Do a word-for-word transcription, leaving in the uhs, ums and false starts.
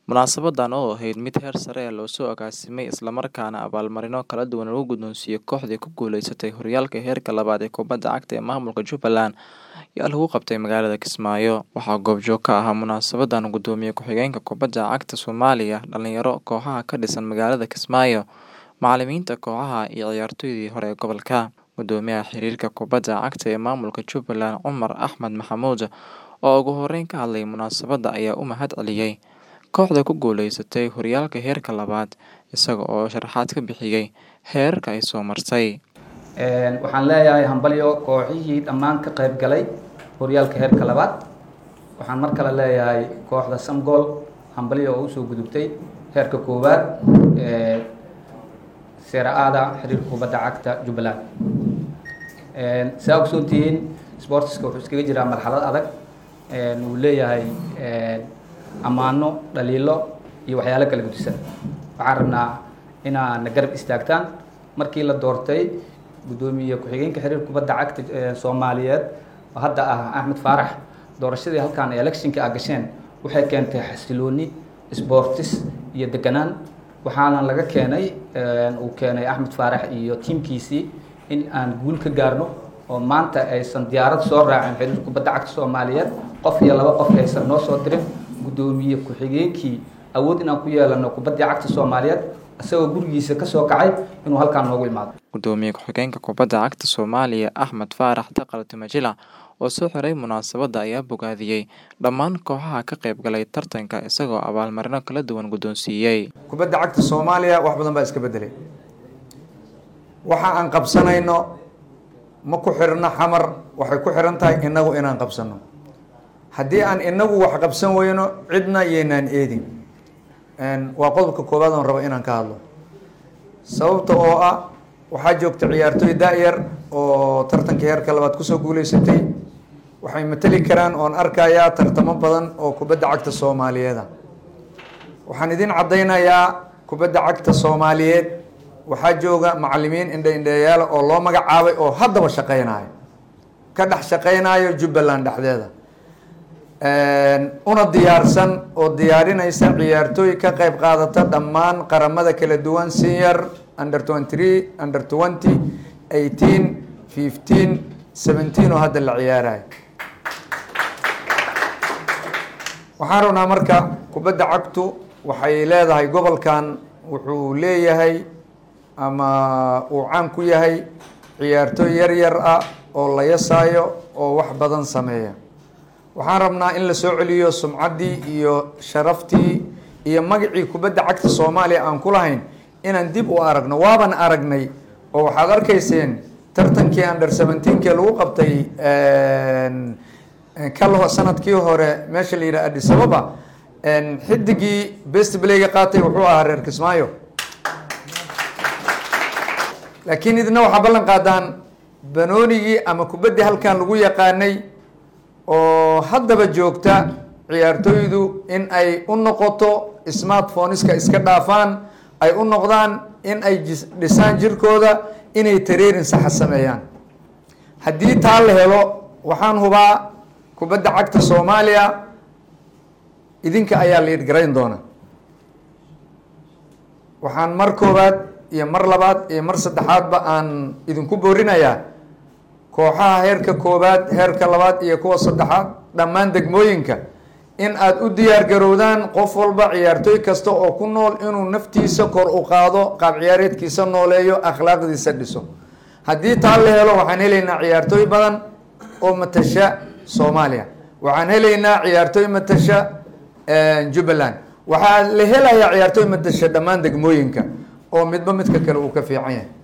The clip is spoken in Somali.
Munaasabadan oo ahayd mid heer sare ah loo soo agaasimay isla markaana abaalmarino kala duwan lagu guddoonsiiyay kooxdii ku guuleysatay horyaalka heerka labaad ee kubadda cagta ee maamulka Jubbaland ayaa lagu qabtay magaalada Kismaayo. Waxaa goobjoog ka ahaa munaasabadan Gudoomiye ku-xigeenka kubadda cagta Soomaaliya, dhalinyaro kooxaha ka dhisan magaalada Kismaayo, macallimiinta kooxaha iyo ciyaartoydii hore ee gobolka. Gudoomiyaha xiriirka kubadda cagta ee maamulka Jubbaland, Cumar Axmed Maxamuud, oo ugu horeyn ka hadlay munaasabadda ayaa u mahad celiyay kooxda ku guuleysatay horyaalka heerka labaad, isaga oo sharaxaad ka bixiyay heerarka ay soo martay. Een waxaan leeyahay hambalyo kooxihii dhammaan ka qayb galay horyaalka heerka labaad. Waxaan mar kale leeyahay kooxda Samgool hambalyo oo soo gudubtay heerka koowaad ee Seeraada xiriirka kubadda cagta Jubbaland. Een sabab soontiin sportska wuxuu iskaga jiraa marxalad adag. Een uu leeyahay een amaano dhaliilo iyo waxyaalo kala gudbisan. Waxaan rabnaa inaan garab istaagtaan markii la doortay gudoomiye ku-xigeenka xiriirka kubadda cagta Soomaaliyeed oo hadda ah Axmed Faarax. Doorashadii halkaan ee electionka ah gasheen waxay keentay xasilooni sports iyo deganaan. waxaana laga keenay uu keenay Axmed Faarax iyo tiimkiisii in aan guul ka gaarno oo maanta aysan diyaarad soo raacin xiriirka kubadda cagta Soomaaliyeed qof iyo laba qof aysan noo soo dirin. Gudoomiye ku-xigeenkii awood inaan ku yeelano kubadda cagta Soomaaliyeed asagoo gurigiisa ka soo kacay inuu halkaan noogu imaado. Gudoomiye ku-xigeenka kubadda cagta Soomaaliya, Axmed Faarax Taqal Timajila, oo soo xiray munaasabadda ayaa bogaadiyay dhammaan kooxaha ka qayb galay tartanka, isagoo abaalmarino kala duwan guddoonsiiyay. Kubadda cagta Soomaaliya wax badan baa iska bedelay. Waxa aan qabsanayno ma ku xirna xamar, waxay ku xiran tahay inagu inaan qabsano. haddii aan inagu wax qabsan weyno cidna yeynaan eedin. een waa qodobka koowaad oo rabo inaan ka hadlo. sababta oo ah waxaa joogta ciyaartoy daayar oo tartanka heerka labaad kusoo guuleysatay. waxay matali karaan oon arkayaa tartamo badan oo kubadda cagta Soomaaliyeed. waxaan idin cadaynayaa kubadda cagta Soomaaliyeed waxaa jooga macallimiin indha-indhayaal oo loo magacaabay oo haddaba shaqeynayo ka dhex shaqeynayo Jubbaland dhexdeeda. una diyaarsan oo diyaarinaysa ciyaartooy ka qayb qaadata dhammaan qaramada kala duwan senior, under twenty-three, under twenty, eighteen, fifteen, seventeen oo hadda la ciyaarayo. waxaan rabnaa marka kubadda cagtu waxay leedahay gobolkan wuxuu leeyahay ama uu caan ku yahay ciyaartooy yar yar ah oo la yasaayo oo wax badan sameeya. waxaan rabnaa in la soo celiyo sumcaddii iyo sharaftii iyo magacii kubadda cagta Soomaaliya aan ku lahayn inaan dib u aragno. waaban aragnay oo waxaad arkayseen tartankii under seventeen kee lagu qabtay kala sanadkii hore meesha la yidhaha Addis Ababa. xidigii best playga qaatay wuxuu ahaa reer Kismaayo. laakiin idina waxaa ballan qaadaan banoonigii ama kubaddii halkan lagu yaqaanay oo haddaba joogta ciyaartooydu in ay u noqoto smartphoneska iska dhaafaan, ay u noqdaan in ay dhisaan jirkooda, inay tareerin saxa sameeyaan. haddii taa la helo waxaan hubaa kubadda cagta Soomaaliya idinka ayaa la idgarayn doona. waxaan mar koowaad iyo mar labaad iyo mar saddexaadba aan idinku boorinayaa kooxaha heerka koowaad, heerka labaad iyo kuwa saddexaad dhammaan degmooyinka in aad u diyaar garowdaan qof walba ciyaartooy kasta oo ku nool inuu naftiisa kor u qaado, qaab ciyaareedkiisa nooleeyo, akhlaaqdiisa dhiso. haddii taa la helo waxaan helaynaa ciyaartooy badan oo matasha Soomaaliya. waxaan helaynaa ciyaartooy matasha Jubbaland. waxaa la helayaa ciyaartooy matasha dhammaan degmooyinka oo midba midka kale uu ka fiican yahay.